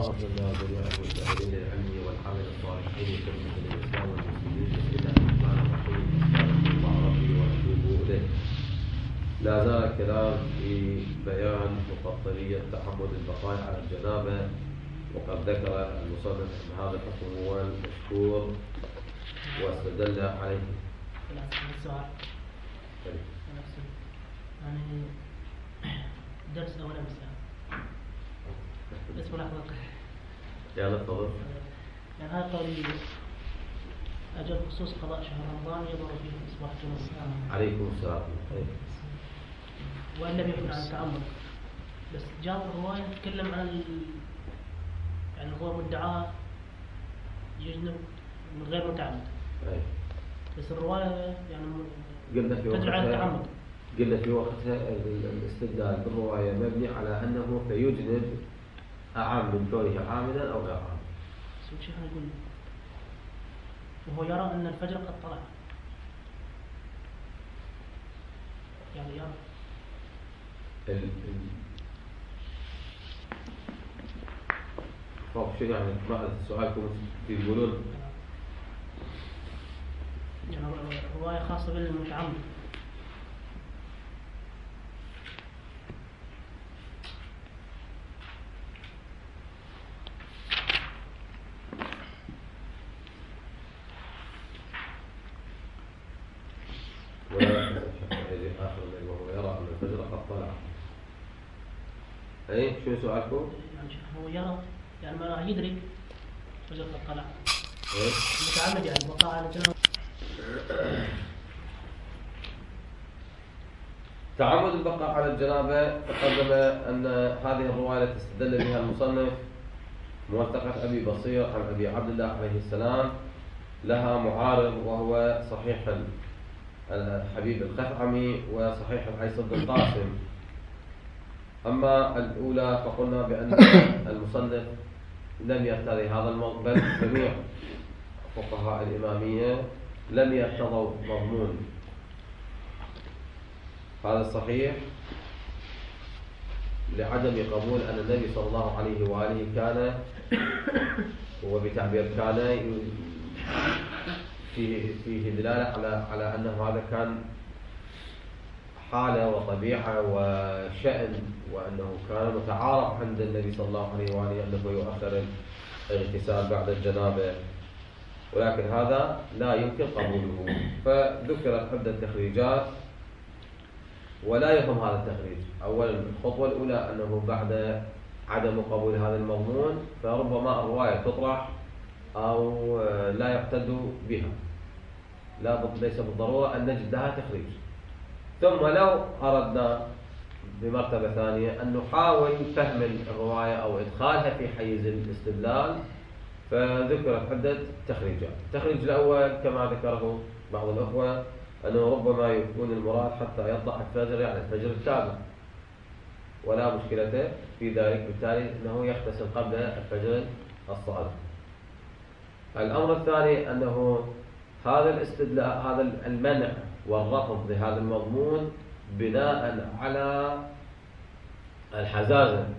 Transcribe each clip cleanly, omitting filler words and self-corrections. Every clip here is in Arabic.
واغفر لنا جميع المجتهدين العلمي والعمل الصالحين كلمة الإسلام والمسلمين. بسم الله الرحمن الرحيم. استغفر الله ربي وأتوب إليه. لا زال الكلام في بيان مفصلية تعمد البقاء على الجنابة، وقد ذكر المصنف أن هذا الحكم هو المشهور واستدل عليه. السؤال يعني درس أول أمس اسمه لحظة يلا تفضل. يعني هذا قولي أجل خصوص قضاء شهر رمضان يظهر فيه إصباح جنوب. عليكم السلام. وإن لم يكن عن التعمد، بس جاء الرواية تتكلم عن يعني هو مدعاه يجنب من غير متعمد. بس الرواية يعني تدعو على التعمد. قلنا في وقتها الاستدلال بالرواية مبني على أنه فيجنب أعم من كونه عامدا أو غير عامد. بس شيخنا يقول وهو يرى أن الفجر قد طلع، يعني يرى طب شو يعني بعد سؤالكم تقولون؟ يعني رواية خاصة بالمتعمد. وهو يرى أن الفجر قد طلع. أي شو سؤالكم؟ يعني هو يرى يعني ما يدرك الفجر قد طلع. المتعمد يعني بقاء على الجنوب. تعمد البقاء على الجنابة تقدم أن هذه الرواية التي استدل بها المصنف موثقة أبي بصير عن أبي عبد الله عليه السلام لها معارض، وهو صحيح الحبيب الخثعمي وصحيح العيسى بن القاسم. أما الأولى فقلنا بأن المصنف لم يرتضي هذا الموضوع، بل جميع فقهاء الإمامية لم يرتضوا مضمون هذا الصحيح لعدم قبول أن النبي صلى الله عليه وآله كان، وبتعبير كان فيه دلالة على أنه هذا كان حالة وطبيعة وشأن، وأنه كان متعارف عند النبي صلى الله عليه وآله أنه يؤخر الاغتسال بعد الجنابة، ولكن هذا لا يمكن قبوله. فذكرت عدة تخريجات ولا يفهم هذا التخريج. أولا الخطوة الأولى أنه بعد عدم قبول هذا المضمون فربما الرواية تطرح أو لا يعتد بها، ليس بالضرورة أن نجد لها تخريج. ثم لو أردنا بمرتبة ثانية أن نحاول فهم الرواية أو إدخالها في حيز الاستدلال، فذكرت عدة تخريجات. التخريج الأول كما ذكره بعض الأخوة أنه ربما يكون المراد حتى يطلع الفجر، يعني الفجر التابع، ولا مشكلة في ذلك، بالتالي أنه يغتسل قبل الفجر الصادق. الأمر الثاني أنه هذا الاستدلال، هذا المنع والرفض لهذا المضمون بناء على الحزازة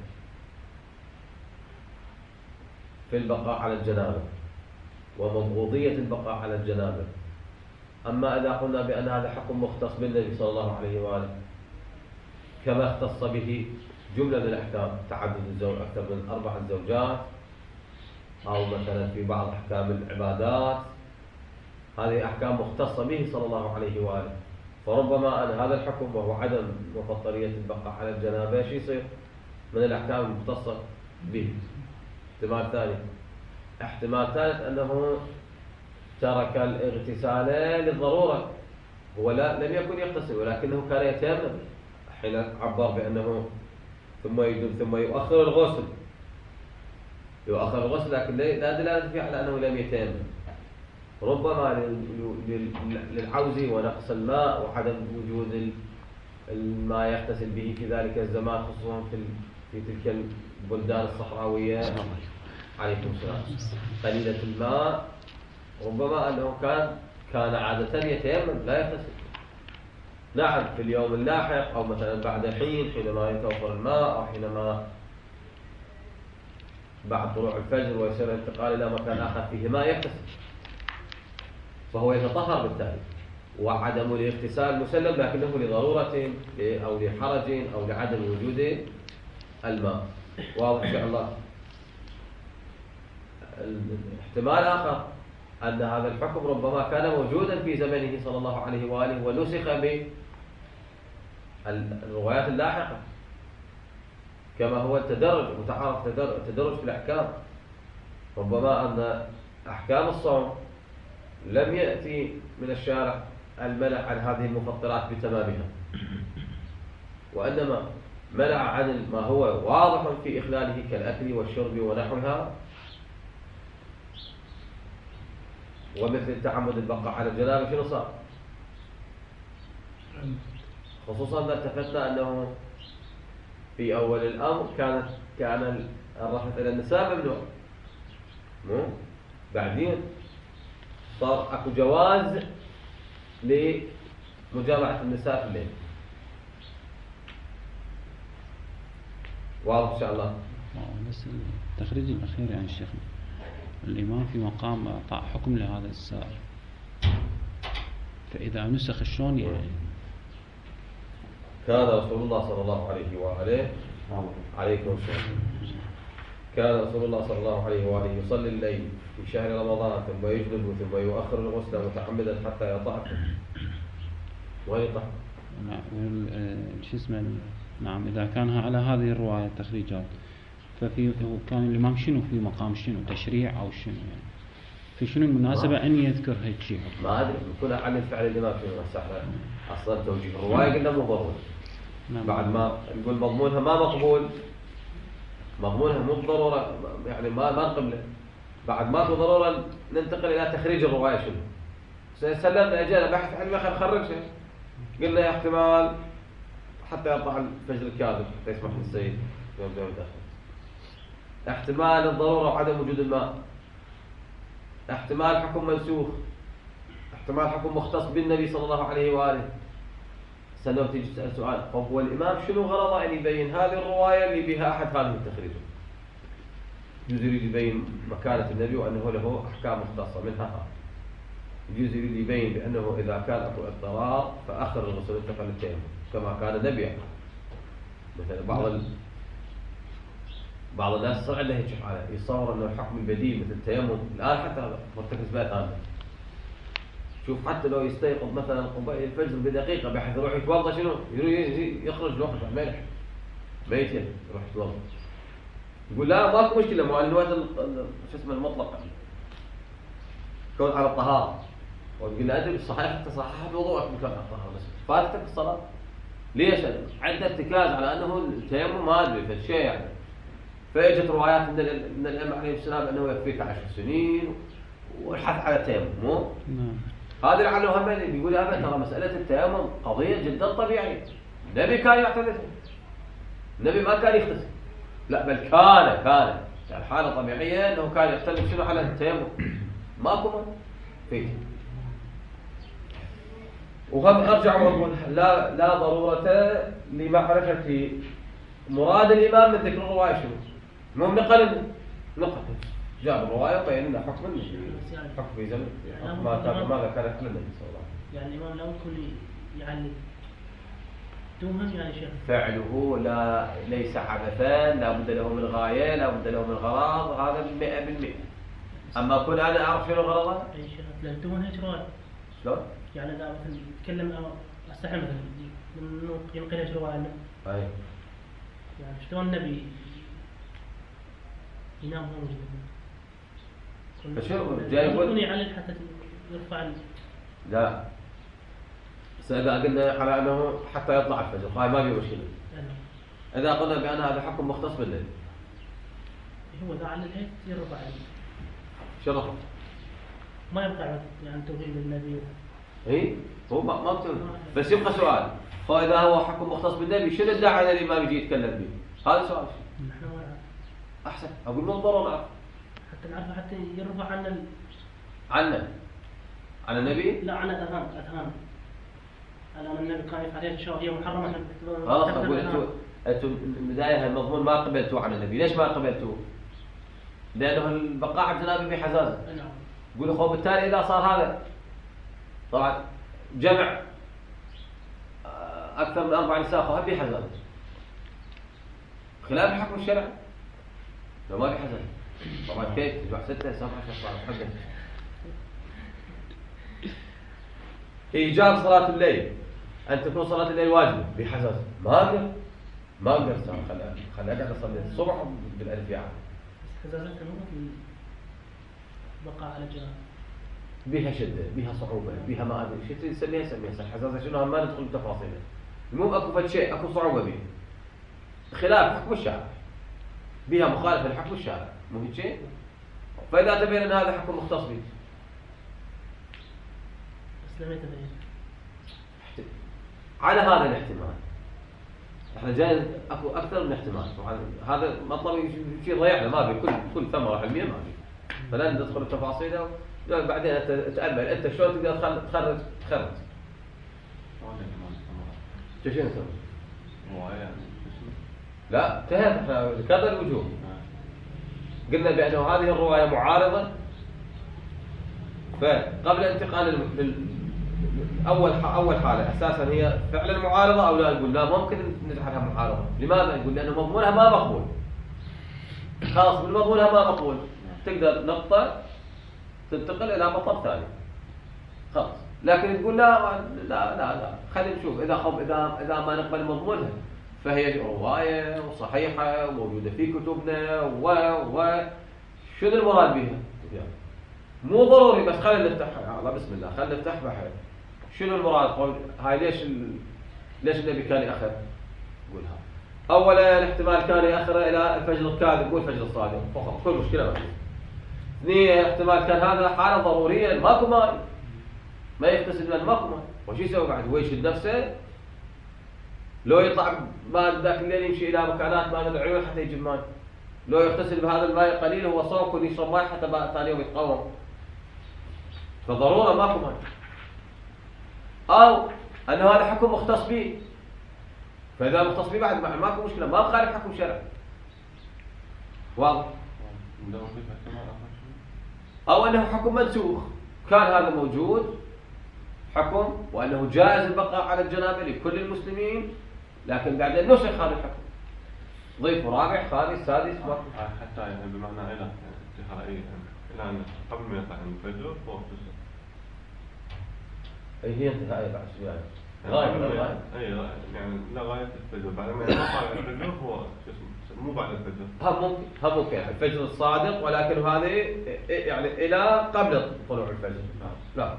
في البقاء على الجنابة ومبغوضية البقاء على الجنابة. أما إذا قلنا بأن هذا حكم مختص بالنبي صلى الله عليه وآله كما اختص به جملة من الأحكام، تعدد الزوج أكثر من 4 زوجات، أو مثلا في بعض أحكام العبادات، هذه أحكام مختصة به صلى الله عليه وآله، فربما أن هذا الحكم وهو عدم مفطرية البقاء على الجنابة شو يصير من الأحكام المختصة به. احتمال ثاني، احتمال ثالث أنه ترك الاغتسال للضرورة، هو لم يكن يغتسل ولكنه كان يتيمم، حين عبر بأنه ثم يجب ثم يؤخر الغسل، لكن لا دلالة فيه على أنه لم يتيمم. ربما للعوز ونقص الماء وعدم وجود الماء يغتسل به في ذلك الزمان، خصوصا في تلك البلدان الصحراوية عليكم السلام قليلة الماء، ربما أنه كان عادة يتيمم لا يغتسل. نعم في اليوم اللاحق أو مثلا بعد حين حينما يتوفر الماء أو حينما بعد طلوع الفجر ويصير الانتقال إلى مكان آخر فيه ماء يغتسل، فهو يتطهر بالتالي. وعدم الاغتسال مسلم لكنه لضرورة أو لحرج أو لعدم وجود الماء. واضح إن شاء الله. احتمال آخر أن هذا الحكم ربما كان موجودا في زمنه صلى الله عليه وآله ونسخ بالروايات اللاحقة، كما هو التدرج متعارف تدرج في الأحكام. ربما أن أحكام الصوم لم يأتي من الشارع المنع عن هذه المفطرات بتمامها، وإنما منع عن ما هو واضح في إخلاله كالأكل والشرب ونحوها، ومثل تعمد البقاء على الجنابة شنو صار؟ خصوصا إذا اتفقنا أنه في أول الأمر كان الرفث إلى النساء ممنوع، مو؟ بعدين صار أكو جواز لمجامعة النساء في الليل. واضح إن شاء الله. بس التخريج الأخير يعني الشيخ الإمام في مقام إعطاء حكم لهذا السائل، فإذا نسخ شلون يعني؟ كان رسول الله صلى الله عليه وآله عليكم السلام. كان رسول الله صلى الله عليه وآله يصلي الليل في شهر رمضان ثم يجنب ثم يؤخر الغسل متعمدا حتى يطهر ويطهر. شو اسمه؟ نعم. إذا كان على هذه الرواية التخريجات ففي كان الإمام شنو في مقام شنو تشريع أو شنو يعني في شنو المناسبة أن يذكر هيك شيء؟ ما أدري يكون عن الفعل الإمام شنو السحر أصلا توجيه الرواية قلنا مو ضروري. بعد ما نقول مضمونها ما مقبول، مضمونها مو ضرورة يعني ما نقبله. بعد ما هو ضرورة ننتقل إلى تخريج الرواية شنو. سلمنا أجينا بحث علمي خرجنا قلنا يا احتمال حتى يطلع الفجر الكاذب حتى يسمح للسيد يوم داخل. احتمال الضرورة وعدم وجود الماء، احتمال حكم منسوخ، احتمال حكم مختص بالنبي صلى الله عليه وآله. سنوات تيجي تسأل سؤال، فهو الإمام شنو غرضه أن يبين هذه الرواية اللي بها أحد هذه التخريج؟ يريد يبين مكانة النبي وأنه له أحكام مختصة منها هذا. يجوز يريد يبين بأنه إذا كان أكو اضطرار فأخر الرسول انتقل للتيمم كما كان النبي يعني. مثلا بعض الناس صار عنده هيك حالة يصور أنه الحكم البديل مثل التيمم الآن حتى مرتكز بها ثاني. شوف حتى لو يستيقظ مثلا قبيل الفجر بدقيقة بحيث يروح يتوضأ شنو؟ يخرج الوقت ملح ميتين يروح يتوضأ. يقول لا ماكو مشكلة مع الوقت شو اسمه المطلق كون على الطهارة. وتقول له أدري صحيح أنت صححت وضوءك بكون على الطهارة بس فاتتك الصلاة. ليش؟ عنده ارتكاز على أنه التيمم ما أدري فالشيء يعني. فاجت روايات من الأئمة عليه السلام أنه يكفيك 10 سنين والحث على التيمم مو؟ هذا لعله هم بيقول أبدا ترى مسألة التيمم قضية جدا طبيعية. النبي كان يعتمد، النبي ما كان يغتسل، لا بل كان يعني حالة طبيعية أنه كان يختلف شنو على التيمم ماكو ما فيه. وهم أرجع وأقول لا ضرورة لمعرفة مراد الإمام من ذكر الرواية شنو. المهم نقل جاب الرواية وبين لنا حكم في زمن ماذا كان يفعل النبي صلى الله عليه وسلم. يعني الإمام لو يكون يعني توهم يعني شيخ فعله ليس عبثا، لا بد له من غاية، لا بد له من غرض، هذا 100%. أما كل أنا أعرف شنو غرضه؟ أي شيخ لا توهم هيك رواية. شلون؟ يعني إذا مثلا يتكلم أو أستحي مثلا إنه ينقل هيك رواية عنه. أي. يعني شلون النبي ينام هو موجود. فشو جاي يقول يعلل حتى يرفع لا. إذا قلنا على أنه حتى يطلع الفجر هاي ما في مشكلة. إذا قلنا بأن هذا حكم مختص بالليل. هو إذا علل هيك يرفع شرف. ما يبقى يعني توهين للنبي. إيه هو ما بتقول بس يبقى سؤال. فإذا هو حكم مختص بالنبي شنو الداعي الذي ما بيجي يتكلم به؟ هذا سؤال. نحن ما نعرف. أحسن أقول مو ضروري نعرف. حتى نعرف حتى يرفع عن النبي؟ لا عن أذهان. أنا النبي كان يفعل هيك شيء هي محرمة. خلاص أقول أنتم بداية المضمون ما قبلتوه عن النبي، ليش ما قبلتوه؟ لأنه البقاء على الجنابة بحزازة. نعم. يقول أخوه بالتالي إذا صار هذا طبعا جمع أكثر من 4 نساء أخوها بحزازة خلاف الحكم الشرعي لو ما بحزازة. طبعا كيف تجمع 6 7 10 إيجاب صلاة الليل أن تكون صلاة الليل واجبة بحزازة ما أقدر خلي أقعد أصلي الصبح بالألف يعني. حزازة مو مثل بقاء على الجنابة. بها شدة بها صعوبة بها ما أدري شو تسميها حزازة شنو ما ندخل بتفاصيلها. المهم أكو فد شيء أكو صعوبة بها خلاف حكم الشارع بها مخالفة لحكم الشارع مو هيك شيء. فإذا تبين أن هذا حكم مختص به بس لم يتبين على هذا الاحتمال. احنا جاي اكو اكثر من احتمال. طبعا هذا مطلب شيء ضيعنا ما في كل ثمره علميه ما في. فلا ندخل التفاصيل بعدين تتامل انت شلون تقدر تخرج شو تسوي؟ لا انتهت. احنا ذكرنا الوجوه قلنا بانه هذه الروايه معارضه. فقبل انتقال اول حاله اساسا هي فعلا معارضه او لا نقول لا ممكن نجعلها معارضه. لماذا؟ نقول لانه مضمونها ما مقبول. خلاص من مضمونها ما مقبول تقدر نقطه تنتقل الى مطلب ثاني خلاص. لكن تقول لا لا لا لا خلينا نشوف اذا ما نقبل مضمونها فهي روايه وصحيحه وموجوده في كتبنا شنو المراد بها؟ مو ضروري بس خلينا نفتحها. الله بسم الله خلينا نفتح بحث شنو المراد. هاي ليش النبي كان يأخر؟ قولها. اولا الاحتمال كان يأخر الى الفجر الكاذب والفجر الصادق فقط كل مشكله ما فيه. اثنين احتمال كان هذا حاله ضروريه ماكو ماء ما يغتسل لان ماكو ماء وش يسوي بعد؟ هو يشد نفسه لو يطلع بعد ذاك الليل يمشي الى مكانات ما العيون حتى يجيب ماء. لو يغتسل بهذا الماء قليل هو صوك ويشرب ماء حتى بعد ثاني يوم يتقوم. فضروره ماكو ماء. او انه هذا حكم مختص به فاذا مختص به بعد ماكو مشكله ما بخالف حكم شرعي واضح. او انه حكم منسوخ كان هذا موجود حكم وانه جائز البقاء على الجنابه لكل المسلمين لكن بعدين نسخ هذا الحكم ضيف رابع خامس سادس حتى يعني بمعنى الى انتهائي الى ان قبل ما يطلع الفجر هو هي انتهائي بعد شو يعني؟ غاية يعني لا غاية الفجر بعد ما يطلع الفجر هو مو بعد الفجر. هم ممكن الفجر الصادق ولكن هذه يعني الى قبل طلوع الفجر. لا.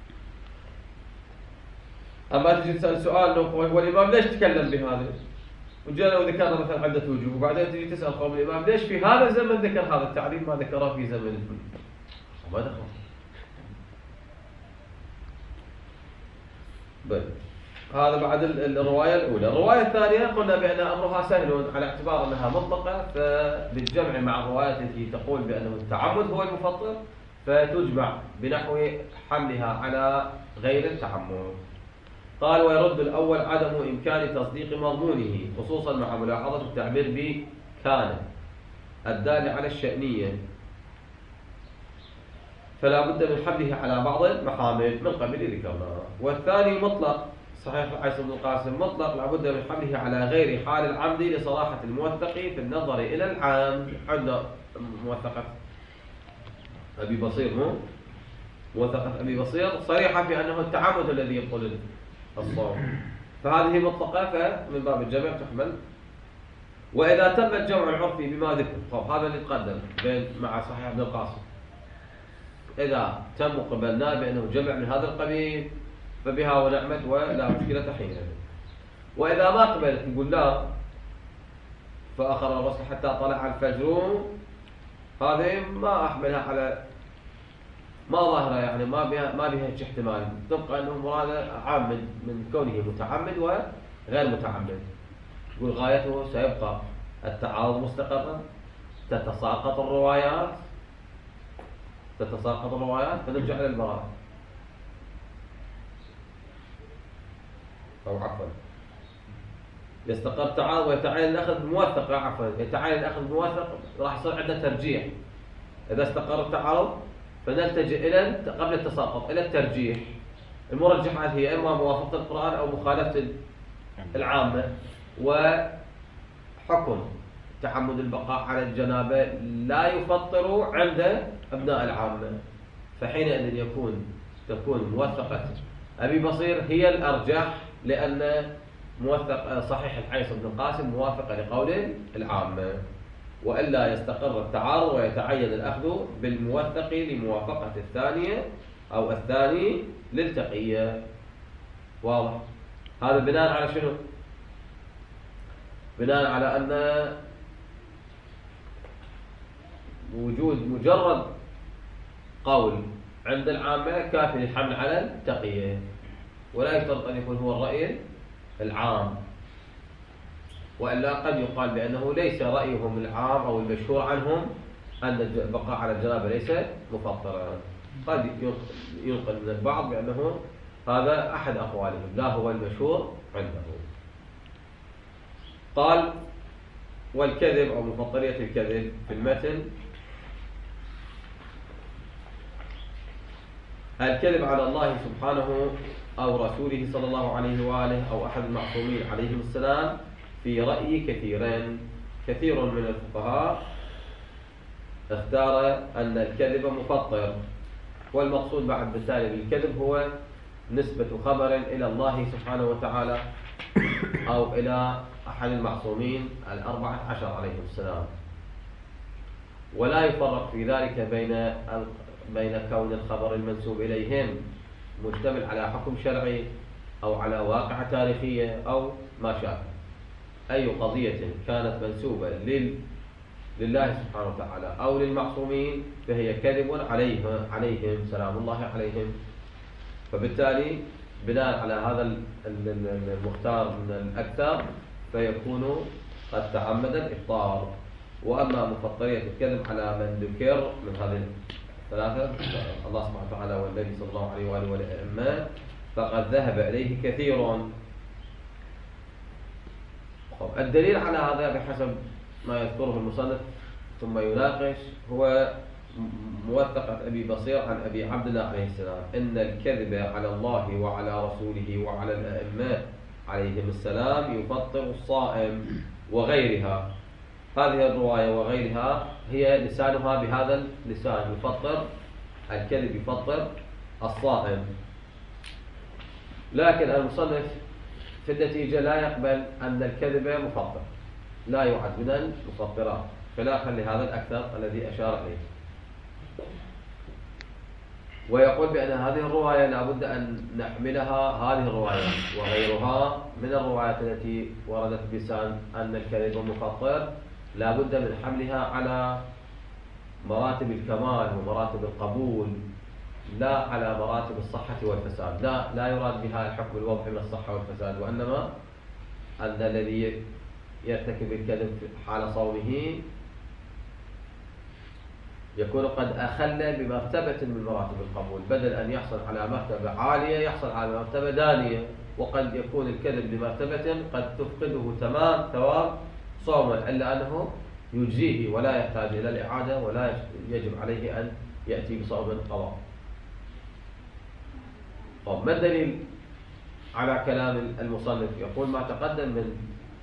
اما تجي تسال سؤال هو الامام ليش تكلم بهذا؟ وجانا وذكرنا مثلا عدة وجوه وبعدين تجي تسال قوم الامام ليش في هذا الزمن ذكر هذا التعليم ما ذكره في زمن الكل؟ ما دخل. بل هذا بعد الرواية الأولى. الرواية الثانية قلنا بأن أمرها سهل على اعتبار أنها مطلقة فبالجمع مع الروايات التي تقول بأنه التعمد هو المفطر فتجمع بنحو حملها على غير التعمد. قال ويرد الأول عدم إمكان تصديق مضمونه خصوصا مع ملاحظة التعبير بكان الدال على الشأنية فلا بد من حمله على بعض المحامل من قبل ذكرنا. والثاني مطلق صحيح عيسى بن القاسم مطلق لا بد من حمله على غير حال العمد لصراحة الموثق في النظر إلى العمد. عندنا موثقة أبي بصير مو موثقة أبي بصير صريحة في أنه التعمد الذي يبطل الصوم فهذه مطلقة فمن باب الجمع تحمل. وإذا تم الجمع العرفي بما ذكر هذا اللي تقدم بين مع صحيح ابن القاسم إذا تم قبلناه بأنه جمع من هذا القبيل فبها ونعمت ولا مشكلة حينئذ. وإذا ما قبلت نقول لا فأخر الرسل حتى طلع الفجر هذه ما أحملها على ما ظاهرة يعني ما بها احتمال تبقى أنه مراد عام من كونه متعمد وغير متعمد. يقول غايته سيبقى التعارض مستقرا تتساقط الروايات فنرجع إلى البراءة أو عفوا يستقر التعارض ويتعين الأخذ بموثق. عفوا يتعين الأخذ بموثق راح يصير عندنا ترجيح إذا استقر التعارض فنلتجئ إلى قبل التساقط إلى الترجيح. المرجحات هي إما موافقة القرآن أو مخالفة العامة. وحكم تعمد البقاء على الجنابة لا يفطر عند أبناء العامة، فحينئذ تكون موثقة أبي بصير هي الأرجح، لأن موثق صحيح الحيص بن القاسم موافقة لقول العامة، وإلا يستقر التعارض ويتعين الأخذ بالموثق لموافقة الثانية أو الثاني للتقية. واضح؟ هذا بناء على شنو؟ بناء على أن وجود مجرد قول عند العامة كافي للحمل على التقية، ولا يشترط أن يكون هو الرأي العام، وإلا قد يقال بأنه ليس رأيهم العام أو المشهور عنهم أن البقاء على الجنابة ليس مفطرا. قد ينقل من البعض بأنه هذا أحد أقوالهم، لا هو المشهور عنده. قال: والكذب أو مفطرية الكذب في المتن: الكذب على الله سبحانه أو رسوله صلى الله عليه وآله أو أحد المعصومين عليهم السلام في رأي كثيرين. كثير من الفقهاء اختار أن الكذب مفطر، والمقصود بعد بالتالي بالكذب هو نسبة خبر إلى الله سبحانه وتعالى أو إلى أحد المعصومين 14 عليهم السلام. ولا يفرق في ذلك بين كون الخبر المنسوب إليهم مشتمل على حكم شرعي أو على واقعة تاريخية أو ما شابه. أي قضية كانت منسوبة لله سبحانه وتعالى أو للمعصومين فهي كذب عليهم سلام الله عليهم. فبالتالي بناء على هذا المختار من الأكثر فيكون قد تعمد الإفطار. وأما مفطرية الكذب على من ذكر من هذه الثلاثة الله سبحانه وتعالى والنبي صلى الله عليه وآله والأئمة فقد ذهب إليه كثير. الدليل على هذا بحسب ما يذكره المصنف ثم يناقش هو موثقة أبي بصير عن أبي عبد الله عليه السلام: إن الكذب على الله وعلى رسوله وعلى الأئمة عليهم السلام يفطر الصائم. وغيرها، هذه الرواية وغيرها هي لسانها بهذا اللسان، يفطر الكذب يفطر الصائم. لكن المصنف في النتيجة لا يقبل أن الكذب مفطر، لا يعد من المفطرات، خلافا لهذا الأكثر الذي أشار إليه. ويقول بأن هذه الرواية لا بد أن نحملها، هذه الرواية وغيرها من الروايات التي وردت بلسان أن الكذب مفطر لا بد من حملها على مراتب الكمال ومراتب القبول، لا على مراتب الصحة والفساد. لا يراد بها الحكم الوضعي من الصحة والفساد، وإنما أن الذي يرتكب الكذب حال صومه يكون قد أخل بمرتبة من مراتب القبول، بدل أن يحصل على مرتبة عالية يحصل على مرتبة دانية. وقد يكون الكذب بمرتبة قد تفقده تمام ثواب صوما، إلا أنه يجزيه ولا يحتاج إلى الإعادة ولا يجب عليه أن يأتي بصوم قضاء. ما الدليل على كلام المصنف؟ يقول: ما تقدم من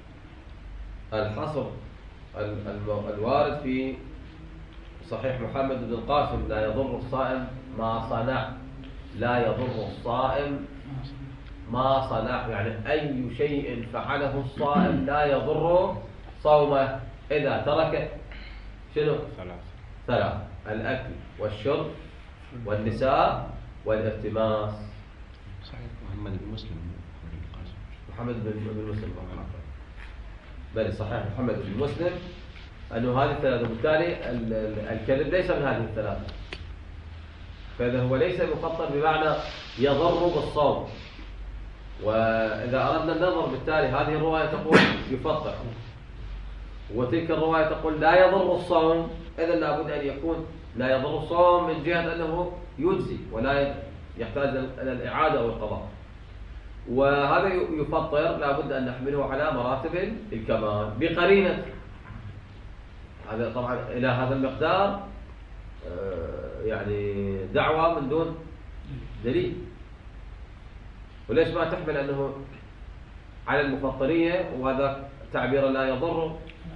الحصر الوارد في صحيح محمد بن القاسم: لا يضر الصائم ما صنع. لا يضر الصائم ما صنع، يعني أي شيء فعله الصائم لا يضر صومه إذا ترك شنو؟ ثلاث: الأكل والشرب والنساء والالتماس. صحيح محمد بن مسلم محمد بن مسلم بل صحيح محمد بن مسلم أنه هذه الثلاثة، وبالتالي الكذب ليس من هذه الثلاثة، فإذا هو ليس مفطر بمعنى يضر بالصوم. وإذا أردنا النظر بالتالي هذه الرواية تقول يفطر، وتلك الرواية تقول لا يضر الصوم، إذا لابد أن يكون لا يضر الصوم من جهة أنه يجزي ولا يحتاج إلى الإعادة والقضاء. وهذا يفطر لابد أن نحمله على مراتب الكمال بقرينة. هذا طبعا إلى هذا المقدار يعني دعوة من دون دليل. وليش ما تحمل أنه على المفطرية وهذا تعبير لا يضر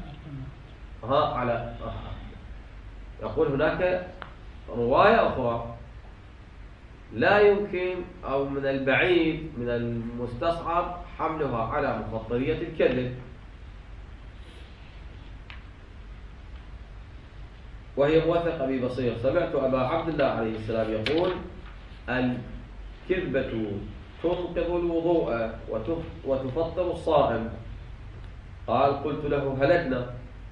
على يقول هناك رواية أخرى لا يمكن أو من البعيد من المستصعب حملها على مفطرية الكذب، وهي موثقة ببصير. سمعت أبا عبد الله عليه السلام يقول: الكذبة تنقض الوضوء وتفطر الصائم. قال: قلت له: هلكنا.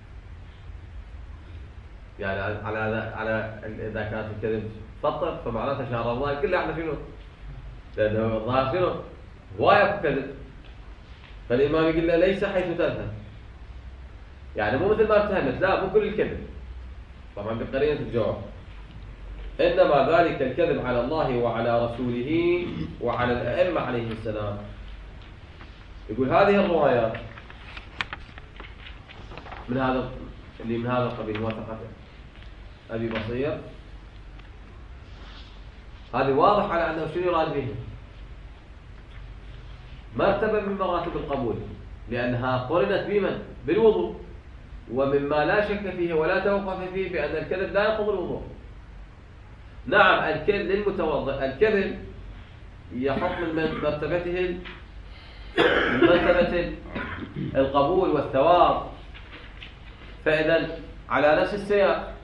يعني على إذا كانت الكذب تفطر فمعناته شهر رمضان كله احنا شنو؟ لأنه الظاهر شنو؟ هواية كذب. فالإمام يقول له: ليس حيث تذهب. يعني مو مثل ما اتهمت، لا مو كل الكذب طبعا بقرينة الجواب، إنما ذلك الكذب على الله وعلى رسوله وعلى الأئمة عليه السلام. يقول هذه الروايات من هذا القبيل موثقة أبي بصير، هذه واضح على أنه شنو يراد به؟ مرتبة من مراتب القبول، لأنها قرنت بمن؟ بالوضوء، ومما لا شك فيه ولا توقف فيه بأن الكذب لا ينقض الوضوء. نعم الكذب للمتوضئ، الكذب يحط من مرتبته مرتبة القبول والثواب. فإذا على نفس السياق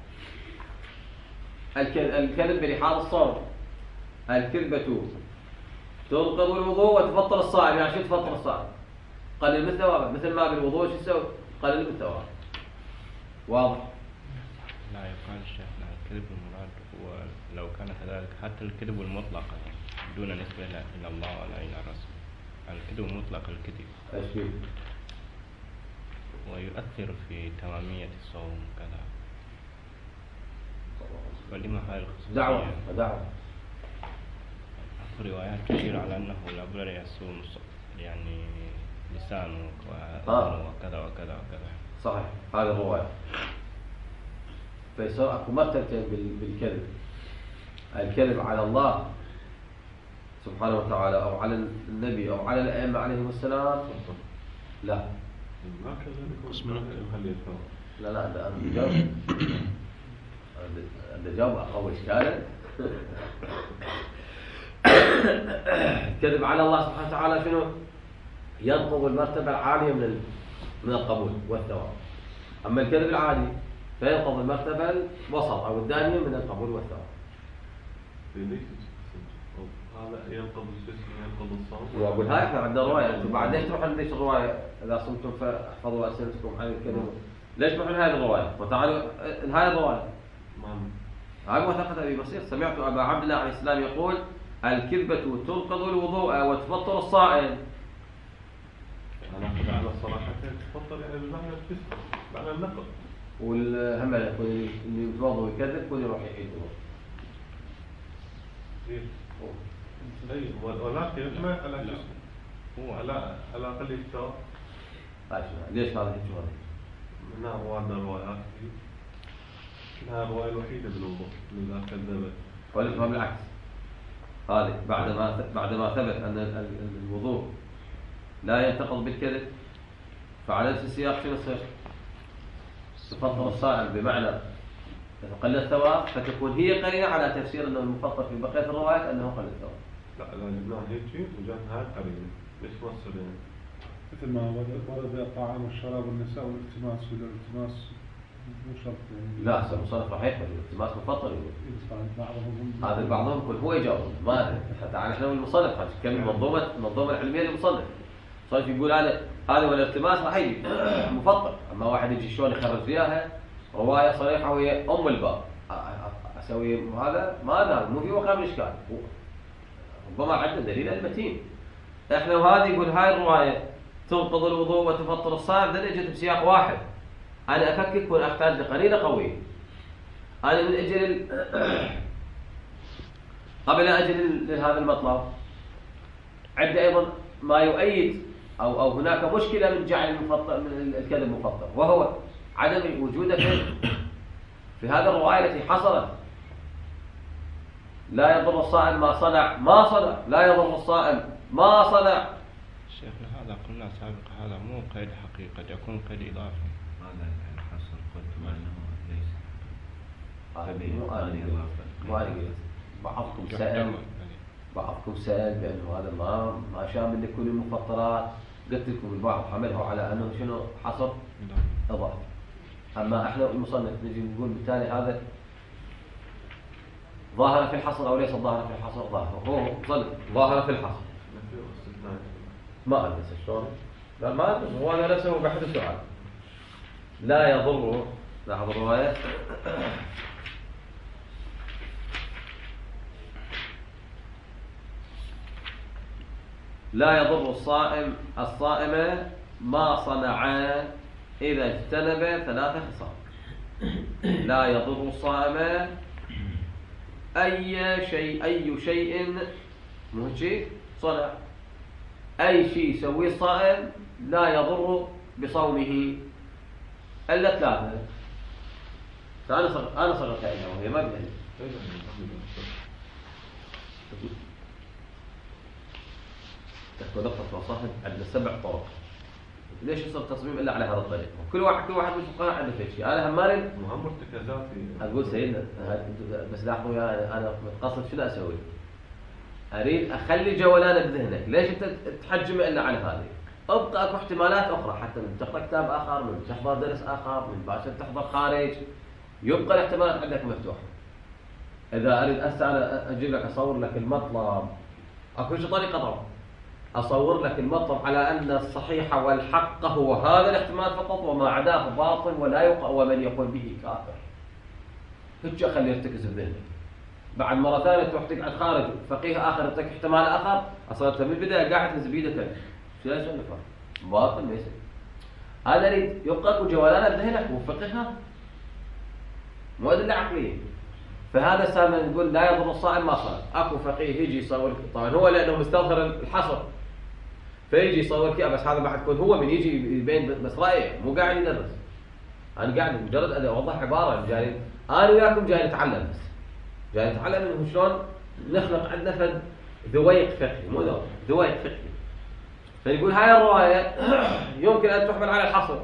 الكذب برحال الصوم، الكذبة تنقض الوضوء وتفطر الصائم. يعني شو تفطر الصائم؟ قلل من ثوابه، مثل ما بالوضوء شو تسوي؟ قلل من ثوابه. واضح؟ لا يقال الشيخ الكذب المراد هو لو كان كذلك حتى الكذب المطلق دون نسبة إلى الله ولا إلى الرسول. الكذب مطلق الكذب أشيء ويؤثر في تمامية الصوم كذا. ولما هاي الخصوصية؟ دعوة. روايات تشير على أنه لابد يصوم يعني لسانه وكذا وكذا وكذا. صحيح، هذا الرواية. فيصير اكو مرتبتين بالكذب: الكذب على الله سبحانه وتعالى أو على النبي أو على الأئمة عليهم السلام. لا ما كذلك لا أنا بجاوب، أنا بجاوب أقوى إشكالا. الكذب على الله سبحانه وتعالى شنو؟ ينقض المرتبة العالية من القبول والثواب. أما الكذب العادي فينقض المرتبة الوسط أو الدانية من القبول والثواب. هذا ينقض الجسم ينقض الصوم. وأقول هاي إحنا عندنا رواية. أنتم بعد ليش تروحون ليش الرواية إذا صمتم فاحفظوا ألسنتكم عن الكذب؟ ليش تروحون هذه الرواية؟ وتعالوا هاي الرواية. هاي موثقة أبي بصير. سمعت أبا عبد الله عليه السلام يقول: الكذبة تنقض الوضوء وتفطر الصائم. أنا أخذ على الصراحة تفطر يعني بمعنى الجسم معنى النقض. والهم يكون اللي يتوضأ ويكذب يكون يروح يعيد أي ولكن ما على جسم هو على أقل الثواب. ليش هذا الجواب؟ منها رواد الروايات منها الرواية الوحيدة بالوضوء من ذاك الذبت. وليس ما بالعكس، هذه بعدما ثبت أن الوضوء لا ينتقض بالكذب، فعلى نفس السياق شنو يصير؟ تفطر الصائم بمعنى قل الثواب، فتكون هي قرينة على تفسير أنه المفطر في بقية الروايات أنه قل الثواب. لا جبناها هيك وجات هاي قرينة ليش ما تصير يعني؟ مثل ما ورد الطعام والشراب والنساء والالتماس والالتماس مو شرط يعني. لا المصنف راح يحفظ الالتماس مفطر يقول. هذا بعضهم يقول هو يجاوب ما ادري حتى على احنا المصنف كم منظومه العلميه للمصنف. المصنف يقول هذا والالتماس راح يجي مفطر. اما واحد يجي شلون يخرج فيها روايه صريحه وهي ام الباب اسوي هذا ما ادري مو في وقع من اشكال. ربما عندنا دليل المتين. احنا وهذه يقول هاي الروايه تنقض الوضوء وتفطر الصائم، لأن اجت بسياق واحد. أنا أفكك وأحتاج لقرينة قوية. أنا من أجل قبل أن أجل لهذا المطلب عندي أيضا ما يؤيد أو هناك مشكلة من جعل من الكذب مفطر، وهو عدم وجوده في هذه الرواية التي حصلت لا يضر الصائم ما صنع لا يضر الصائم ما صنع. شيخنا هذا قلنا سابقا هذا مو قيد حقيقي، قد يكون قيد إضافي. هذا الحصر قلت أنه ليس ما قلت بعضكم سأل بأنه هذا ما شامل لكل المفطرات. قلت لكم البعض حمله على أنه شنو حصر إضافي. أما إحنا المصنف نجي نقول بالتالي هذا ظاهر في الحصر أو ليس ظاهر في الحصر؟ هو ظاهر في الحصر. ما أدري شلون. لا ما أدري، هو أنا نفسه بحث سؤال. لا يضر، لاحظ الرواية، لا يضر الصائم ما صنع إذا اجتنب 3 خصال. لا يضر الصائم أي شيء مهجي صنع، أي شيء يسويه الصائم لا يضر بصومه إلا 3. أنا صغرت عليها وهي ما بهذه. تكون نقطة وصاحب عندنا 7 طرق. ليش يصير تصميم إلا على هذا الطريق؟ كل واحد من الفقهاء عنده شيء. أنا همالي مهم ارتكازات أقول سيدنا بس لاحظوا يا أنا متقصد شنو أسوي؟ أريد أخلي جولان بذهنك. ليش أنت تحجم إلا على هذه؟ أبقى أكو احتمالات أخرى، حتى من تقرأ كتاب آخر، من تحضر درس آخر، من باشا تحضر خارج، يبقى الاحتمالات عندك مفتوحة. إذا أريد أنا أجيب لك أصور لك المطلب، أكو شي طريقة طبعا أصور لك المطلب على أن الصحيح والحق هو هذا الاحتمال فقط، وما عداه باطل ولا يقع، ومن يقول به كافر. هيك أخلي يرتكز بذهنك. بعد مرة ثانية تروح تقعد خارج فقيه آخر يعطيك احتمال آخر، أصلا أنت من البداية قاعد تنزل بيدك شو اسمه باطل ما يصير. أنا أريد يبقى جولان بذهنك وفقهها مو أدلة عقلية. فهذا السامع نقول لا يضر الصائم ما صار. أكو فقيه يجي يصور، طبعا هو لأنه مستظهر الحصر فيجي يصور كذا، بس هذا بعد يكون هو من يجي يبين بس رأيه، مو قاعد يدرس. أنا قاعد مجرد أن أوضح عبارة جاي أنا وياكم جاي نتعلم، بس جاي نتعلم إنه شلون نخلق عندنا فد ذويق فقهي، مو ذويق فقهي. فيقول هاي الرواية يمكن أن تحمل على الحصر،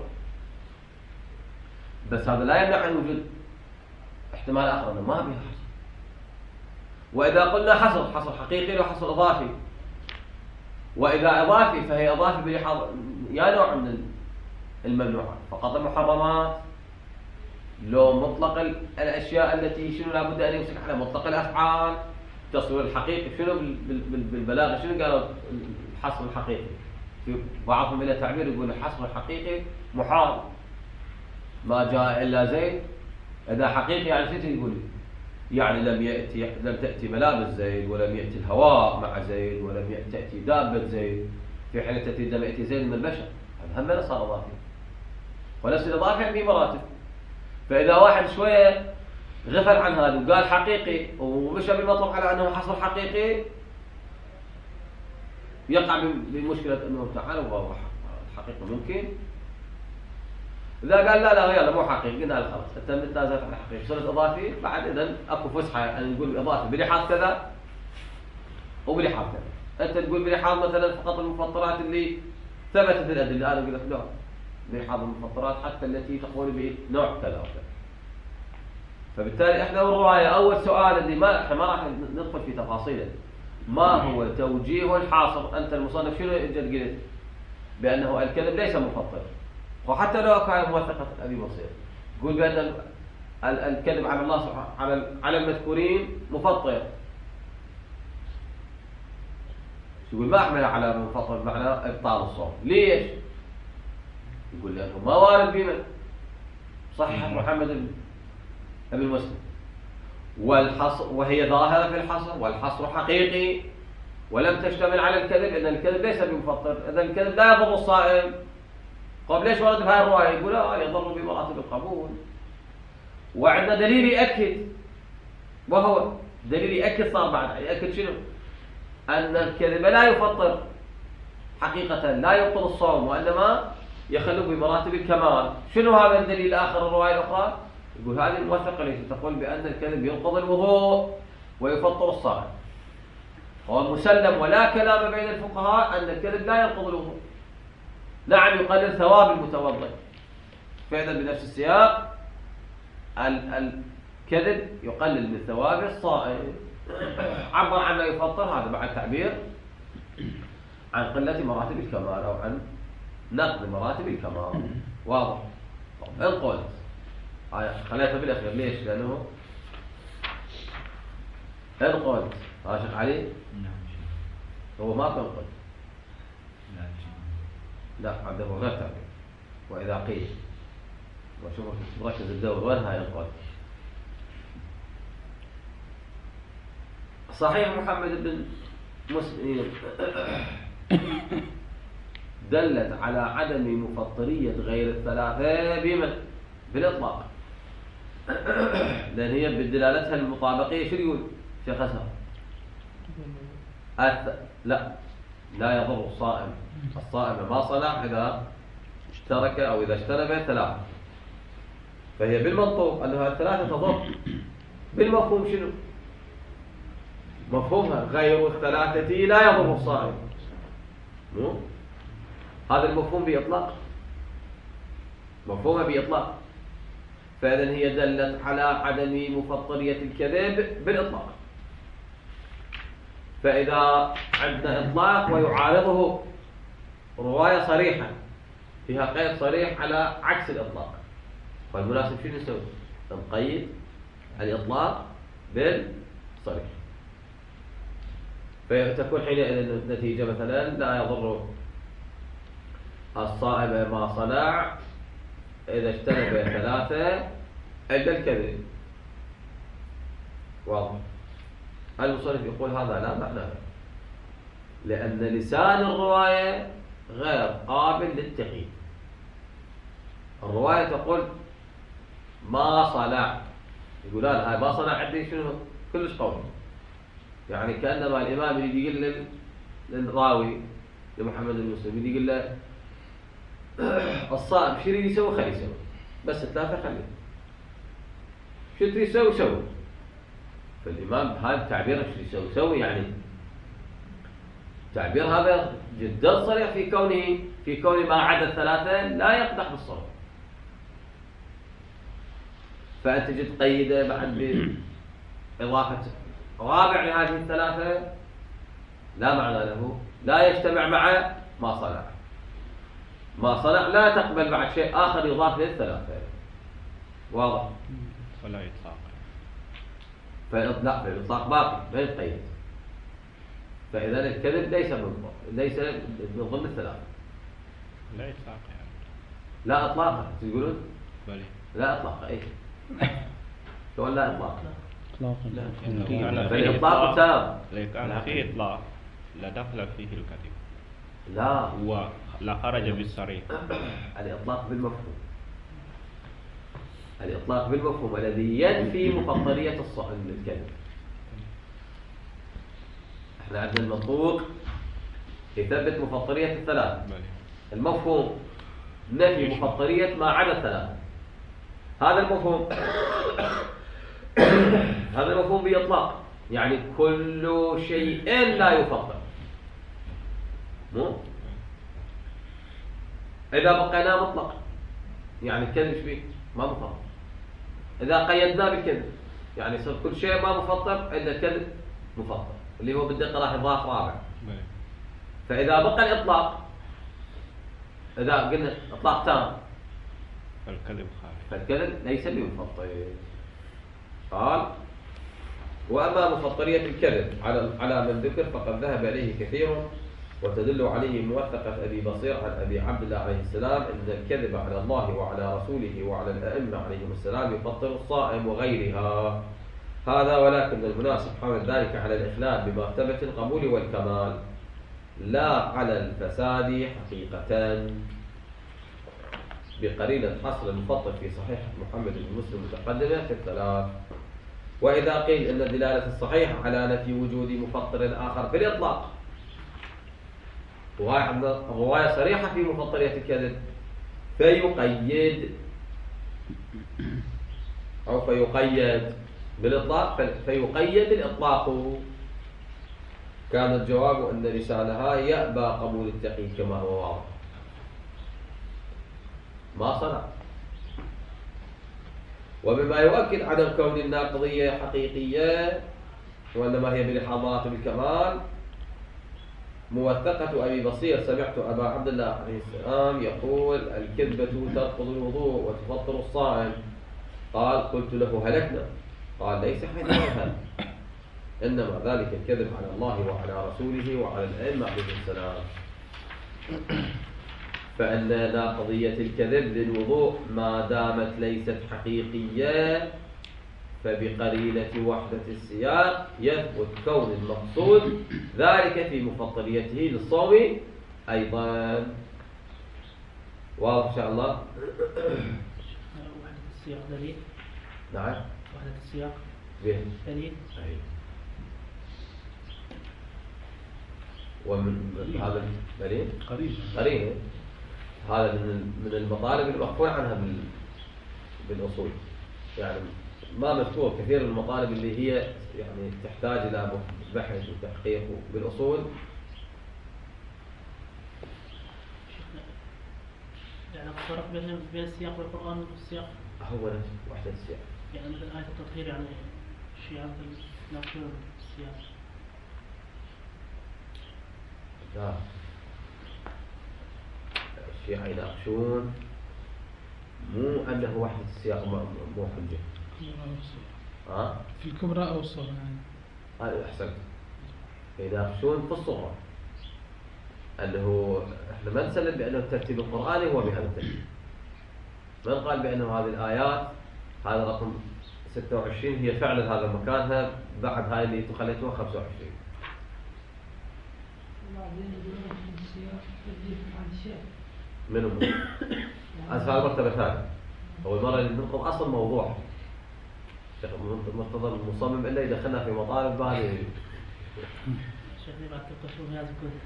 بس هذا لا يمنع عن وجود احتمال آخر أنه ما بها حصر. وإذا قلنا حصر حقيقي وحصر إضافي. وإذا إضافي فهي إضافي بلحاظ يا نوع من الممنوعات، فقط المحرمات، لو مطلق الأشياء التي شنو لابد أن يمسك على مطلق الأفعال، تصوير الحقيقي. شنو بالبلاغة شنو قالوا الحصر الحقيقي؟ في بعضهم إلى تعبير يقول الحصر الحقيقي محال، ما جاء إلا زيد. إذا حقيقي يعني شو يقول؟ يعني لم تأتي ملابس زيد، ولم يأتي الهواء مع زيد، ولم تأتي دابة زيد، في حين تأتي زيد من البشر. هذا هم صار إضافي، ونفس الإضافة في مراتب. فإذا واحد شوية غفل عن هذا وقال حقيقي ومشى بالمطلب على أنه حصر حقيقي، يقع بمشكلة أنه تعالى وهو الحقيقة ممكن. إذا قال لا يلا مو حقيقي، قلنا له خلاص أنت متنازل عن الحقيقي، صرت إضافي. بعد إذن أكو فسحة أن نقول إضافي بلحاظ كذا وبلحاظ كذا. أنت تقول بلحاظ مثلا فقط المفطرات اللي ثبتت الأدلة، أنا أقول لك لا، بلحاظ المفطرات حتى التي تقول بنوع كذا وكذا. فبالتالي إحنا والرواية أول سؤال اللي ما راح ندخل في تفاصيله، ما هو توجيه الحاصر؟ أنت المصنف شنو قلت؟ بأنه الكذب ليس مفطر، وحتى لو كان موثقة أبي بصير يقول بأن الكذب على الله سبحانه على المذكورين مفطر. يقول ما أحمل على مفطر بمعنى إبطال الصوم. ليش؟ يقول لأنه ما وارد بمن صحيح محمد بن مسلم، والحصر وهي ظاهرة في الحصر، والحصر حقيقي ولم تشتمل على الكذب، إن الكذب ليس بمفطر، إذا الكذب لا يضر الصائم. طيب ليش ورد بهذه الرواية؟ يقول لا يضر بمراتب القبول. وعندنا دليل يأكد، وهو دليل يأكد صار بعد يأكد شنو؟ أن الكذب لا يفطر حقيقة، لا يبطل الصوم، وإنما يخلو بمراتب الكمال. شنو هذا الدليل آخر الرواية الأخرى؟ يقول هذه الموثقة التي تقول بأن الكذب ينقض الوضوء ويفطر الصائم، هو مسلم ولا كلام بين الفقهاء أن الكذب لا ينقض الوضوء، نعم يقلل ثواب المتوضئ. فإذا بنفس السياق الكذب يقلل من ثواب الصائم. عبر عن ما يفطر، هذا بعد تعبير عن قلة مراتب الكمال أو عن نقض مراتب الكمال. واضح؟ إن قلت خليتها بالأخير ليش؟ لأنه إن قلت راشق علي نعم شيخ. هو ما كان قلت لا شيخ. لا عنده غير تعبير. وإذا قيل وشوفك مركز الدور وينها إن قلت. صحيح محمد بن مسلم دلت على عدم مفطرية غير الثلاثة بمن؟ بالإطلاق. لأن هي بدلالتها المطابقية شو يقول شيخ أسهر؟ لا يضر الصائم ما صنع إذا ترك أو إذا اجتنب ثلاثة، فهي بالمنطوق أنها الثلاثة تضر. بالمفهوم شنو؟ مفهومها غير الثلاثة لا يضر الصائم، مو؟ هذا المفهوم بإطلاق، مفهومها بإطلاق. فإذا هي دلت على عدم مفطرية الكذب بالإطلاق. فإذا عندنا إطلاق ويعارضه رواية صريحة فيها قيد صريح على عكس الإطلاق، فالمناسب شنو نسوي؟ نقيد الإطلاق بالصريح، فتكون حينئذ النتيجة مثلا لا يضر الصائم ما صنع إذا اجتنب ثلاثة إلا الكذب. واضح؟ المصنف يقول هذا لا معنى له، لأن لسان الرواية غير قابل للتقييد. الرواية تقول ما صنع، يقول لا هاي ما صنع عندي شنو كلش قوي، يعني كأنما الإمام يجي يقول للراوي لمحمد المسلم يقول له الصائم شو يريد يسوي خليه يسوي، بس ثلاثة خليه، شو تريد يسوي سوي. فالإمام هذا التعبير شو يسوي يعني تعبير هذا جدا صريح في كونه ما عدا الثلاثة لا يقدح بالصوم. فأنت جد قيده بعد بإضافة رابع لهذه الثلاثة لا معنى له، لا يجتمع مع ما صنع لا تقبل بعد شيء آخر يضاف للثلاثة. واضح؟ ولا إطلاق. فالإطلاق باقي ما يتقيد. فإذا الكذب ليس من ضمن الثلاثة. لا إطلاق يعني. لا إطلاقا تقولون؟ بلي. لا إطلاقا إيه؟ شلون لا إطلاق؟ إطلاقا. فالإطلاق تام. لو كان فيه إطلاق لدخل فيه الكذب. لا. ولا خرج بالصريح. الإطلاق بالمفهوم الذي ينفي مفطرية الكذب. احنا عندنا المنطوق يثبت مفطرية الثلاث، المفهوم نفي مفطرية ما عدا الثلاث. هذا المفهوم بإطلاق، يعني كل شيء لا يفطر، مو؟ إذا بقينا مطلق يعني الكذب شبيه ما مفطر. إذا قيدناه بالكذب يعني يصير كل شيء ما مفطر إلا الكذب مفطر، اللي هو بالدقة راح يضاف رابع. فإذا بقى الإطلاق، إذا قلنا إطلاق تام فالكذب خارج، فالكذب ليس بمفطر. قال وأما مفطرية الكذب على من ذكر فقد ذهب إليه كثير، وتدل عليه موثقة أبي بصير عن أبي عبد الله عليه السلام إن الكذب على الله وعلى رسوله وعلى الأئمة عليهم السلام يفطر الصائم وغيرها. هذا ولكن المناسب حمل ذلك على الإخلال بمرتبة القبول والكمال لا على الفساد حقيقة، بقرينة حصر المفطر في صحيح محمد بن مسلم متقدمة في الثلاث. وإذا قيل إن دلالة الصحيح على نفي وجود مفطر آخر بالإطلاق، الرواية صريحة في مفطرية الكذب، فيقيد أو فيقيد بالإطلاق، فيقيد الإطلاق. كان الجواب أن لسانها يأبى قبول التقييد كما هو واضح، ما صنع. وبما يؤكد عدم كون الناقضية حقيقية وإنما هي بلحظات بالكمال موثقة أبي بصير: سمعت أبا عبد الله عليه السلام يقول: الكذبة تنقض الوضوء وتفطر الصائم. قال: قلت له: هلكنا. قال: ليس حديثا، إنما ذلك الكذب على الله وعلى رسوله وعلى الأئمة عليهم السلام. فإن ناقضية الكذب للوضوء ما دامت ليست حقيقية فبقرينة وحدة السياق يثبت كون المقصود ذلك في مفضليته للصوم أيضا. واضح إن شاء الله؟ وحدة السياق دليل. نعم. وحدة السياق دليل. أي. ومن هذا الدليل قرينة. هذا من المطالب المخفون عنها بالأصول. يعني ما مذكور كثير من المطالب اللي هي يعني تحتاج إلى بحث وتحقيق بالأصول. يعني الفرق بين السياق والقرآن والسياق هو نفس وحدة السياق. يعني مثل آية التطهير، يعني الشيعة يناقشون السياق. لا، الشيعة يناقشون مو أنه وحدة السياق مو حجة. في الكبرى أو الصغرى هذا أحسنت. يناقشون في الصغرى أنه إحنا ما نسلم بأنه الترتيب القرآني هو بهذا الترتيب. من قال بأنه هذه الآيات هذا رقم 26 هي فعلا هذا مكانها بعد هاي اللي خليتوها 25. منو؟ هذا مرتبة ثانية. أول مرة ننقض أصل موضوع مرتضى المصمم إلا يدخلنا في مطالب بالي. شيخي بعد تقشوا في هذا الكل.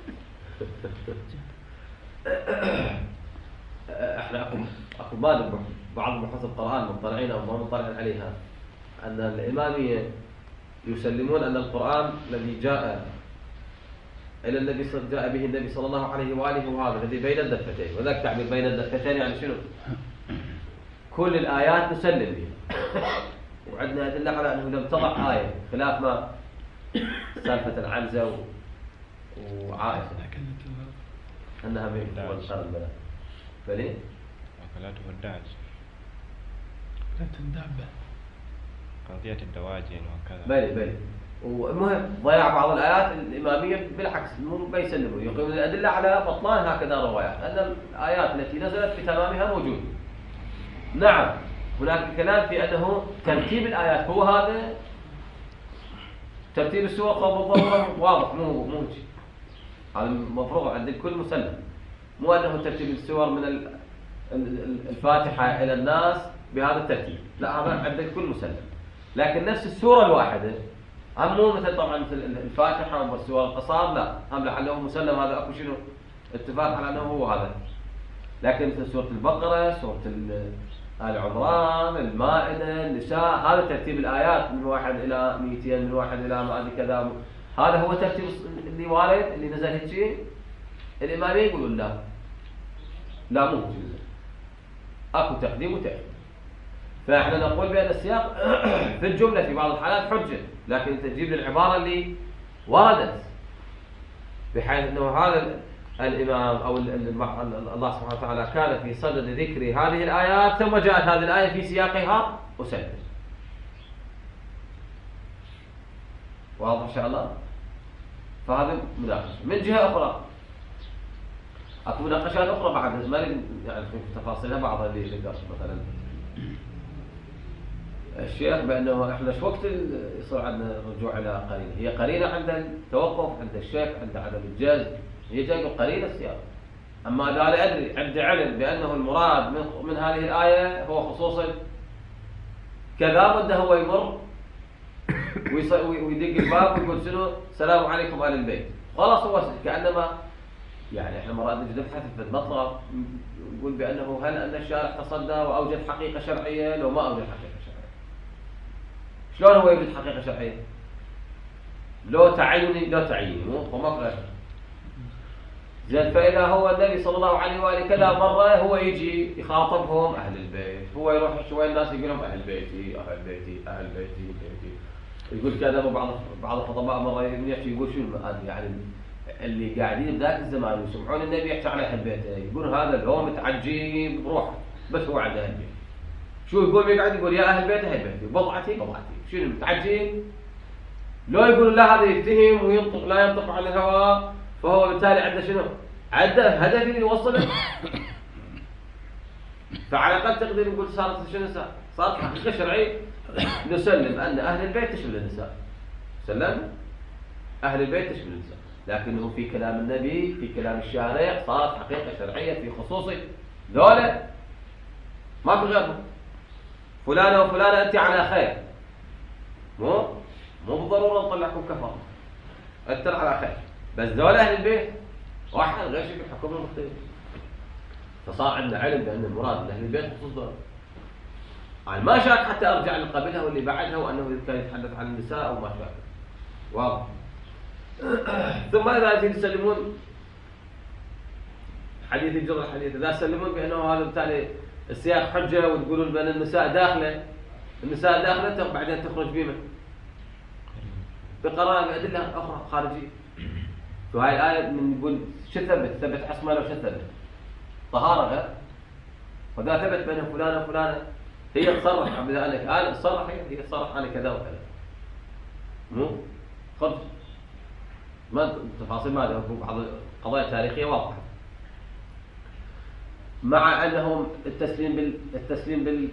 احنا اكو بعض بحوث القرآن مطلعين او ما مطلعين عليها ان الامامية يسلمون ان القرآن الذي جاء الى النبي جاء به النبي صلى الله عليه واله وهذا الذي بين الدفتين، وذاك تعبير بين الدفتين يعني شنو؟ كل الايات نسلم بها. وعندنا ادله على انه لم تضع ايه خلاف ما سالفه العنزه وعائشه انها من القرن البلد. فليه؟ لا تودعج. لا تندعبه. قضية الدواجن وكذا. بلي. والمهم ضياع بعض الآيات الإمامية بالعكس مو بيسلموا، يقيمون الأدلة على بطلان هكذا روايات، أن الآيات التي نزلت بتمامها موجودة. نعم، هناك كلام في أنه ترتيب الآيات هو هذا ترتيب السور قبل بالضرورة واضح، مو شيء. هذا المفروض عند الكل مسلم. مو أنه ترتيب السور من الفاتحة إلى الناس بهذا الترتيب، لا هذا عند الكل مسلم. لكن نفس السورة الواحدة هم مو مثل طبعا مثل الفاتحة والسور القصار، لا هم لعله مسلم. هذا أكو شنو اتفاق على أنه هو هذا. لكن مثل سورة البقرة، سورة آل عمران، المائدة، النساء، هذا ترتيب الآيات من 1 إلى 200، من 1 إلى ما أدري كذا. هذا هو ترتيب اللي وارد اللي نزل هيك. الإمامية يقولون لا مو جزء، اكو تقديم وتأخير. فاحنا نقول بأن السياق في الجملة في بعض الحالات حجة، لكن انت تجيب العبارة اللي وردت بحيث انه هذا الامام او الله سبحانه وتعالى كان في صدد ذكر هذه الآيات ثم جاءت هذه الآية في سياقها وسلم. واضح ان شاء الله؟ فهذا مناقشة. من جهة اخرى اكو مناقشات اخرى بعد ما يعني في تفاصيلها بعضها اللي ذكر مثلا الشيخ بانه احنا شو وقت يصير عندنا رجوع الى قرينه؟ هي قرينه عند التوقف، عند الشيخ، عند عدم الجزم، هي جايه قرينه السياق. اما اذا انا ادري عندي علم بانه المراد من هذه الايه هو خصوصا كذا، بده هو يمر ويدق الباب ويقول شنو؟ السلام عليكم اهل البيت. خلاص هو كانما يعني احنا مرات نجد نبحث في المطلب نقول بانه هل ان الشارع تصدى واوجد حقيقه شرعيه لو ما اوجد حقيقه شرعيه. شلون هو يريد حقيقة شرعية؟ لو تعيني مو ما غير. زين فإذا هو النبي صلى الله عليه وآله كذا مرة هو يجي يخاطبهم أهل البيت، هو يروح شوي الناس يقول لهم أهل بيتي أهل بيتي أهل بيتي بيتي. يقول كذا بعض الخطباء مرة يحكي يقول شو يعني اللي قاعدين بذاك الزمان ويسمعون النبي يحكي على أهل بيته يقول هذا لو متعجب بروحه بس هو عنده أهل بيت. شو يقول يقعد يقول يا أهل بيته أهل بيتي بضعتي شنو متعجب؟ لو يقول لا هذا يتهم وينطق لا ينطق عن الهوى فهو بالتالي عنده شنو؟ عنده هدف اللي يوصله. فعلى الأقل تقدر نقول صارت شنو صارت حقيقة شرعية نسلم أن أهل البيت تشمل النساء. سلم أهل البيت تشمل النساء، لكنه في كلام النبي في كلام الشارع صارت حقيقة شرعية في خصوص ذولا ما في غيرهم. فلانة وفلانة أنت على خير، مو بالضرورة نطلعكم كفر، أنت على خير، بس ذولا أهل البيت واحد غير شيء بحكم المختلف. فصار عندنا علم بأن المراد من أهل البيت خصوص ذولا. يعني ما شاك حتى أرجع اللي قبلها واللي بعدها وأنه كان يتحدث عن النساء أو ما شاك. واضح. ثم إذا يسلمون حديث الجر الحديث إذا يسلمون بأنه هذا بالتالي السياق حجة وتقولون بأن النساء داخلة بعدين تخرج بما بقرائن أدلة أخرى خارجية. وهاي الآية من يقول شو ثبت عصمة لو شو ثبت طهارة غير، وإذا ثبت بين فلانة وفلانة هي تصرح بذلك تصرح هي تصرح على كذا وكذا مو خرج ما تفاصيل ما بعض القضايا التاريخية واضحة. مع أنهم التسليم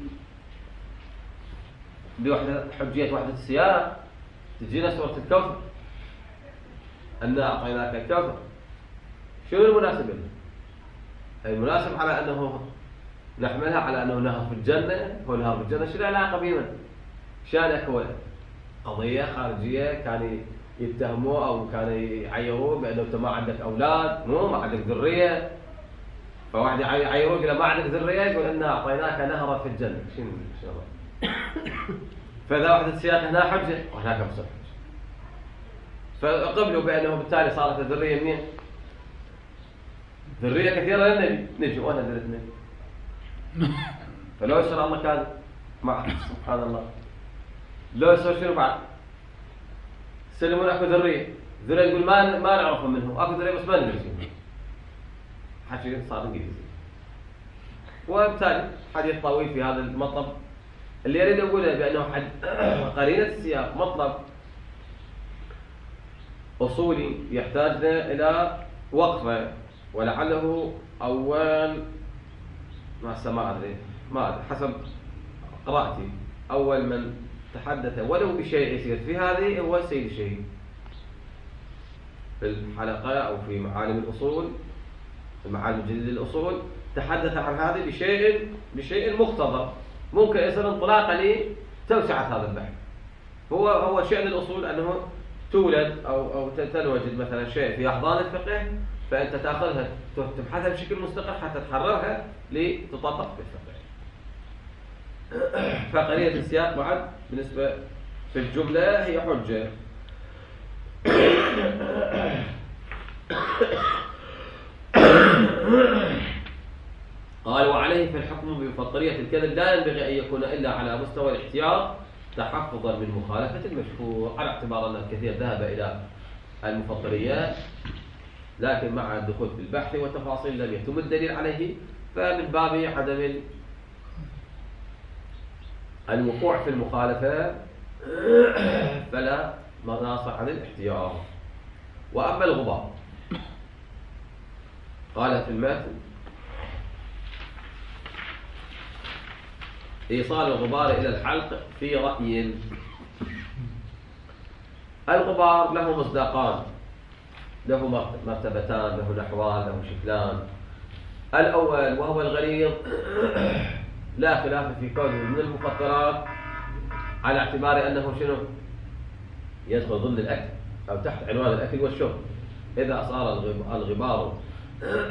بوحدة حجية وحدة السيارة تجينا سورة الكوثر أنا أعطيناك الكوثر. شنو المناسب له؟ المناسب على أنه نحملها على أنه نهر في الجنة. هو نهر في الجنة شنو علاقة بينا؟ شانك هو قضية خارجية كان يتهموه أو كان يعيروه بأنه أنت ما عندك أولاد ما عندك ذرية، فواحد يعيروه إذا ما عندك ذرية يقول إنا أعطيناك نهرا في الجنة. شنو فإذا وحدة السياق هنا حجة وهناك مصر حجة، فقبلوا بأنه بالتالي صارت الذرية منين؟ ذرية كثيرة للنبي نجي وأنا ذرية النبي. فلو يصير الله كان مع سبحان الله لو يصير شنو بعد؟ سلمون أكو ذرية يقول ما نعرفهم منهم أكو ذرية بس ما ندري شنو حكي صار إنجليزي. وبالتالي حديث طويل في هذا المطلب اللي يريد أقوله بأنه قرينة السياق مطلب أصولي يحتاجنا إلى وقفة، ولعله أول ما أدري حسب قراءتي أول من تحدث ولو بشيء يسير في هذه هو السيد الشهيد في الحلقة أو في معالم الأصول المعالم الجديدة للأصول تحدث عن هذه بشيء مختصر ممكن يصير انطلاقا لتوسعة هذا البحث. هو شأن الأصول أنه تولد أو تنوجد مثلا شيء في أحضان الفقه فأنت تأخذها تبحثها بشكل مستقل حتى تحررها لتطبق في الفقه. فقرينة السياق بعد بالنسبة في الجملة هي حجة. قال وعليه في الحكم بمفطرية الكذب لا ينبغي أن يكون إلا على مستوى الاحتياط تحفظا من مخالفة المشهور، على اعتبار أن الكثير ذهب إلى المفطريات لكن مع الدخول في البحث والتفاصيل لم يتم الدليل عليه، فمن باب عدم الوقوع في المخالفة فلا مناص عن الاحتياط. وأما الغبار قال في المتن إيصال الغبار إلى الحلق في رأي. الغبار له مصداقان، له مرتبتان، له نحوان، له شكلان. الأول وهو الغليظ لا خلاف في كونه من المفطرات على اعتبار أنه شنو يدخل ضمن الأكل أو تحت عنوان الأكل والشرب. إذا صار الغبار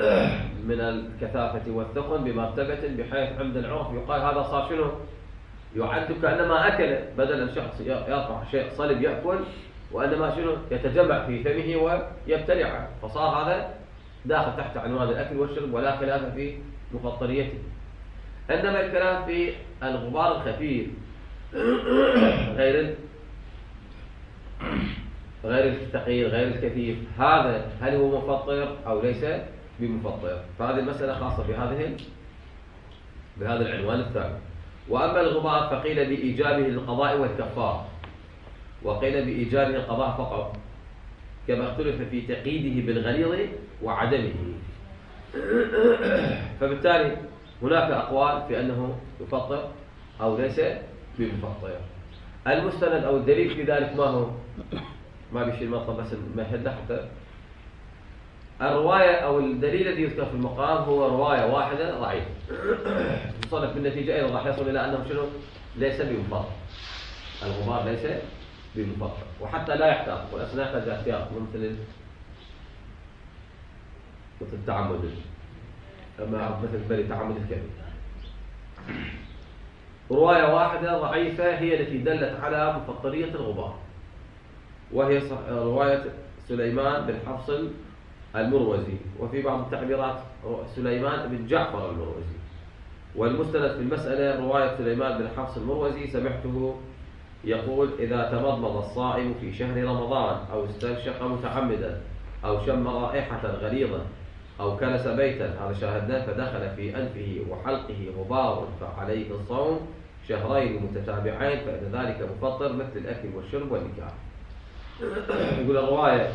من الكثافة والثقل بمرتبة بحيث عند العرف يقال هذا صار شنو يعد كأنما أكل، بدل أن شخص يرفع شيء صلب يأكل، وأنما شنو يتجمع في فمه ويبتلعه، فصار هذا داخل تحت عنوان الأكل والشرب ولا خلاف في مفطريته. إنما الكلام في الغبار الخفيف غير الثقيل غير الكثيف، هذا هل هو مفطر أو ليس بمفطر؟ فهذه المسألة خاصة بهذا العنوان الثاني. وأما الغبار فقيل بإيجابه القضاء والكفار، وقيل بإيجابه القضاء فقط، كما اختلف في تقييده بالغليظ وعدمه. فبالتالي هناك أقوال في أنه يفطر أو ليس بمفطر. المستند أو الدليل في ذلك ما هو؟ ما بشيء المطلب بس نمهد حتى الرواية أو الدليل الذي يذكر في المقام هو رواية واحدة ضعيف، وصلت بالنتيجة أيضا راح يصل إلى أنه شنو؟ ليس بمفطر. الغبار ليس بمفطر، وحتى لا يحتاط، ولكن لا يحتاج احتياط مثل التعمد، أما مثل بل تعمد الكذب. رواية واحدة ضعيفة هي التي دلت على مفطرية الغبار، وهي رواية سليمان بن حفص المروزي، وفي بعض التعبيرات سليمان بن جعفر المروزي. والمستند في المسألة رواية سليمان بن حفص المروزي سمعته يقول: إذا تمضمض الصائم في شهر رمضان أو استنشق متعمدا أو شم رائحة غليظة أو كنس بيتا، هذا شاهدناه، فدخل في أنفه وحلقه غبار فعليه الصوم شهرين متتابعين فإن ذلك مفطر مثل الأكل والشرب والنكاح. يقول الرواية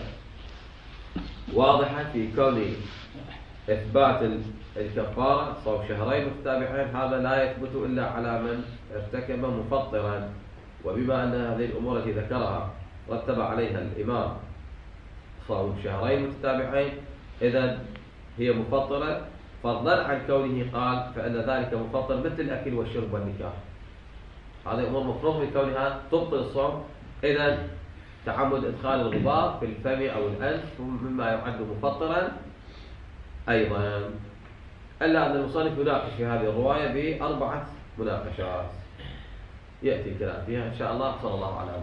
واضحة في كون إثبات الكفارة صوم شهرين متتابعين، هذا لا يثبت إلا على من ارتكب مفطرا، وبما أن هذه الأمور التي ذكرها رتب عليها الإمام صوم شهرين متتابعين، إذن هي مفطرة، فضلا عن كونه قال فإن ذلك مفطر مثل الأكل والشرب والنكاح. هذه أمور مفروغ بكونها تبطل الصوم، إذن تعمد إدخال الغبار في الفم أو الأنف مما يعد مفطرا أيضا. إلا أن المصنف يناقش في هذه الرواية ب4 مناقشات يأتي الكلام فيها إن شاء الله. صلى الله على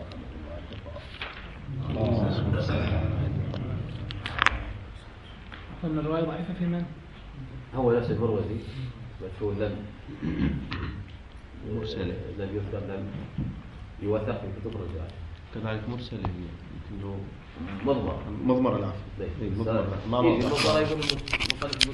محمد. أن الرواية ضعيفة في من؟ هو نفس المروزي مجهول، لم يذكر، لم يوثق في كتب الرجال. كذلك مرسل يمكن له مضمر العافية. مضمر يقول